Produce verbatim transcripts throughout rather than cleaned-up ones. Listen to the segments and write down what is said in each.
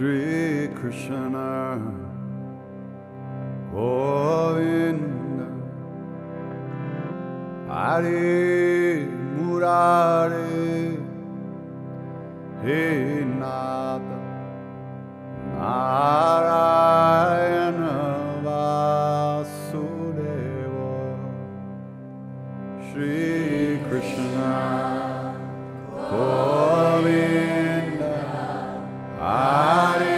Shri Krishna Govinda Hare Murare He Nata Narayana Vasudeva Shri Krishna Govinda Hare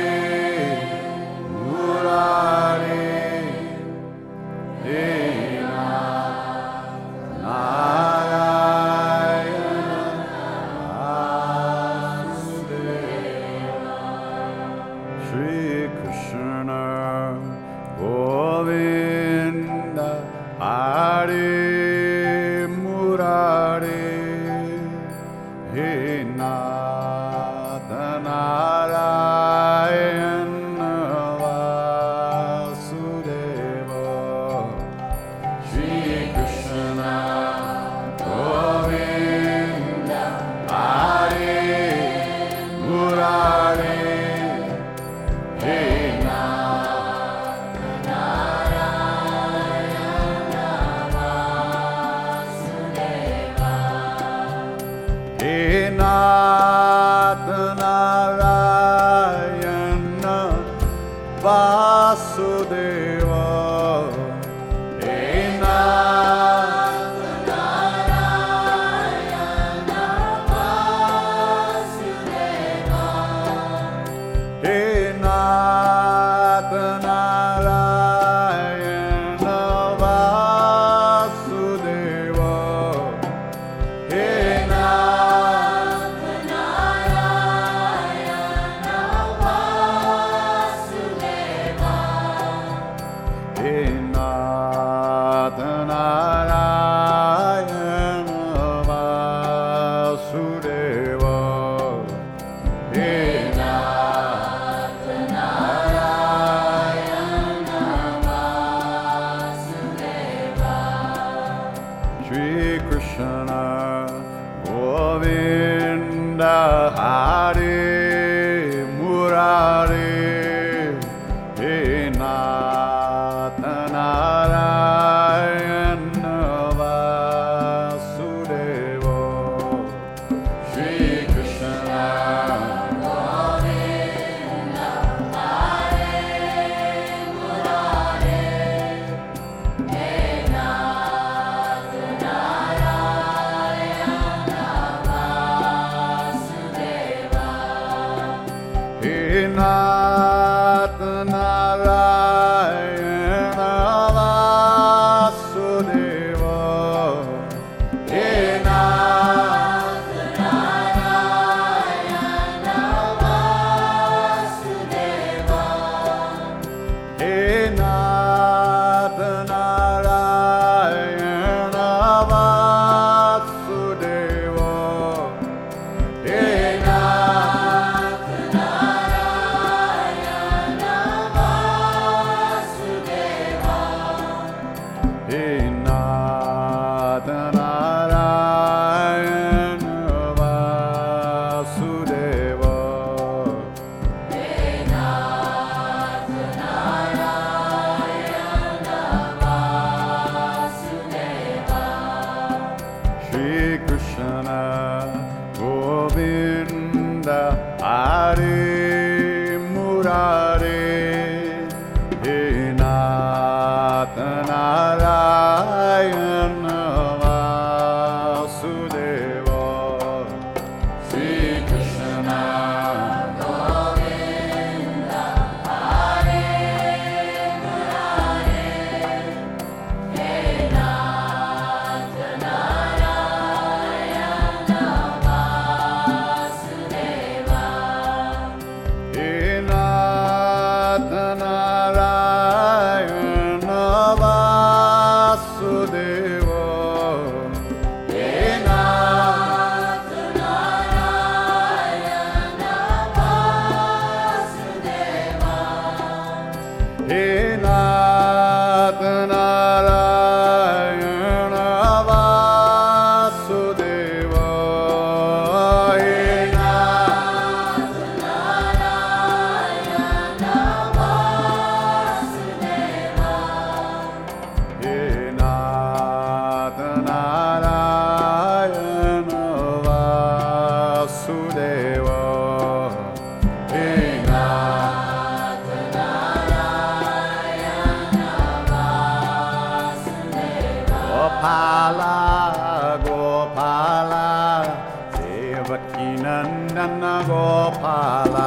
Gopala, Gopala, Devaki Nandana Gopala.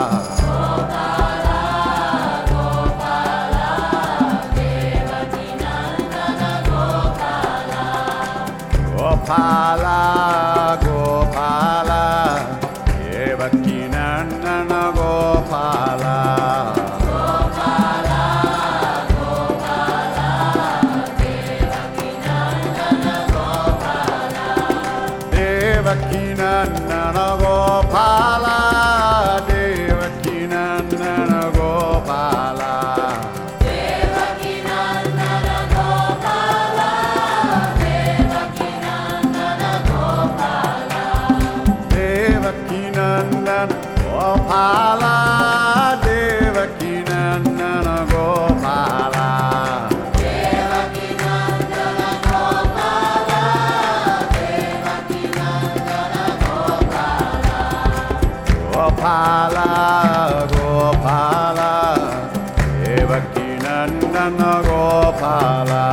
Gopala, Gopala, Devaki Nandana Gopala. Gopala, Gopala, Devaki Nandana Gopala. Devaki Nandana Gopala, Devaki Nandana Gopala. Devaki Nandana Gopala. Devakinandan Gopala, Devakinandan Gopala. Devakinandan Gopala, Devakinandan Gopala. Gopala, Gopala, Devakinandan Gopala.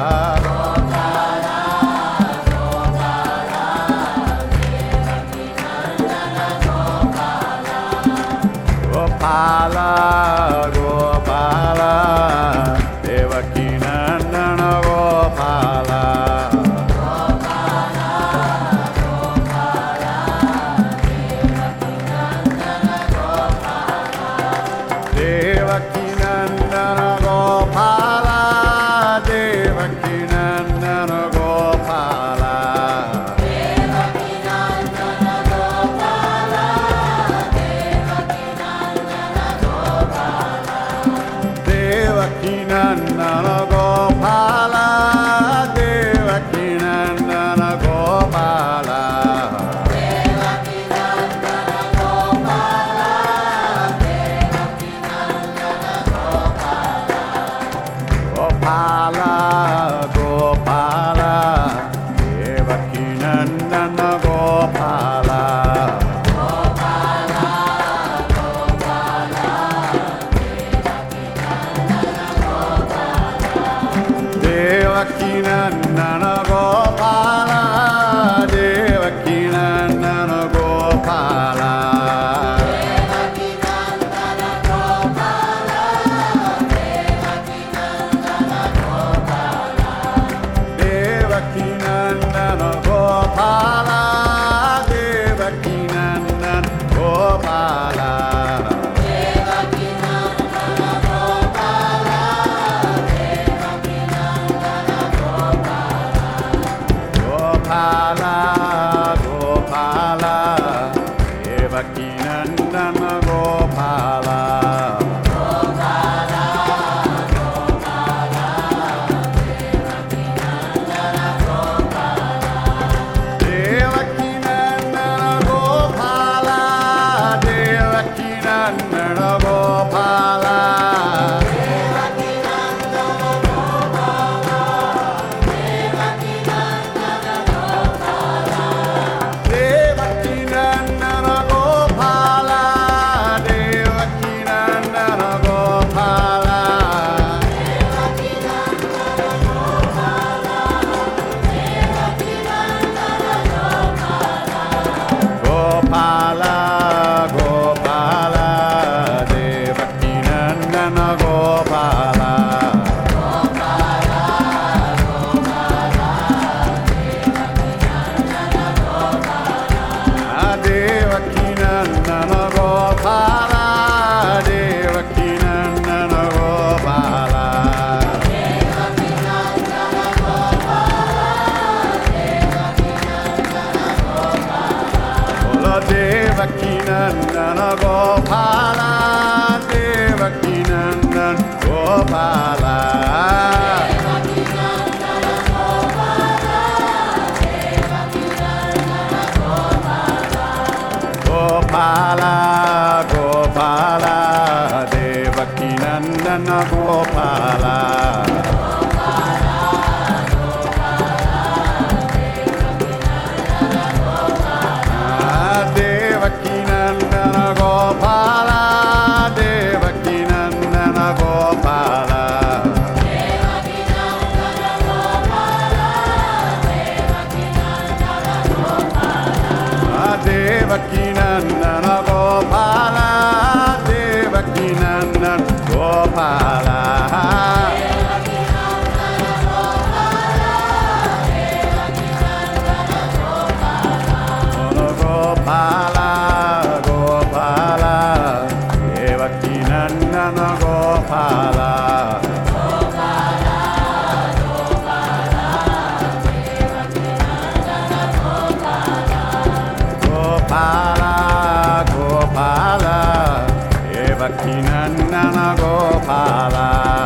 Gopala, Gopala, Devaki Nandana Gopala. Gopala, Gopala, Devaki Nandana Gopala. Devaki Nandana Gopala, Devaki Nandana Gopala. Devaki Nandana Gopala. Devakinandana Gopala, Devakinandana Gopala. Devakinandana Gopala, Devakinandana Gopala. Gopala, Gopala, Devakinandana Gopala. Devakinandana Gopala, Devakinandana Gopala. Devakinandana Gopala, Devakinandana Gopala. Devakinandana Gopala, Devakinandana Gopala. Gopala, Gopala, Devakinandana Gopala. Gopala, Gopala, Devakinandana Gopala. Devakinandana Gopala, Devakinandana Gopala. Gopala, Gopala, Devakinandana Gopala. Gopala, Gopala, Devakinandana Gopala. Devakinandana Gopala, Devakinandana Gopala. Devakinandana Gopala, Devakinandana Gopala. Devakinandana Gopala, Devakinandana Gopala. Devakinandana Gopala, Devakinandana Gopala. Gopala, Gopala, Devakinandana Gopala. Devakinandana Gopala, Devakinandana Gopala. Devakinandana Gopala, Gopala, Gopala, Gopala, Devakinandana Gopala.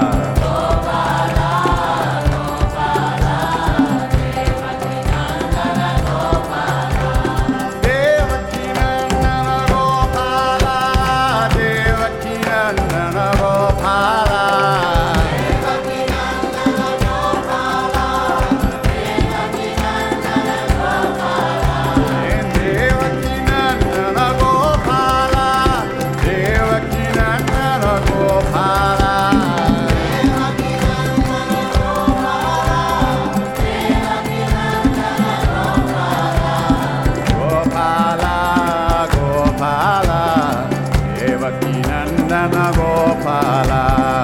Nana Gopala,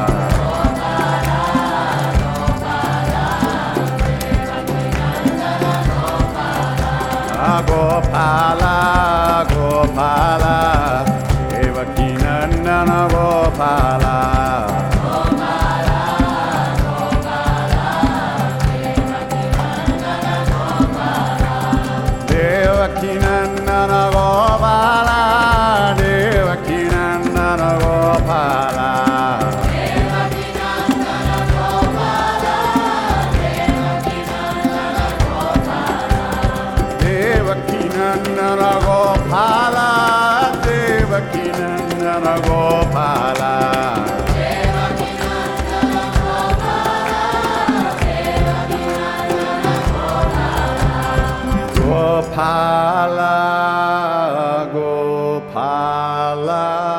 Gopala, Gopala, Devakinandana Gopala, Devakinandana Gopala, Devakinandana Gopala. Devakinandana Gopala, Devakinandana Gopala, Gopala, Gopala.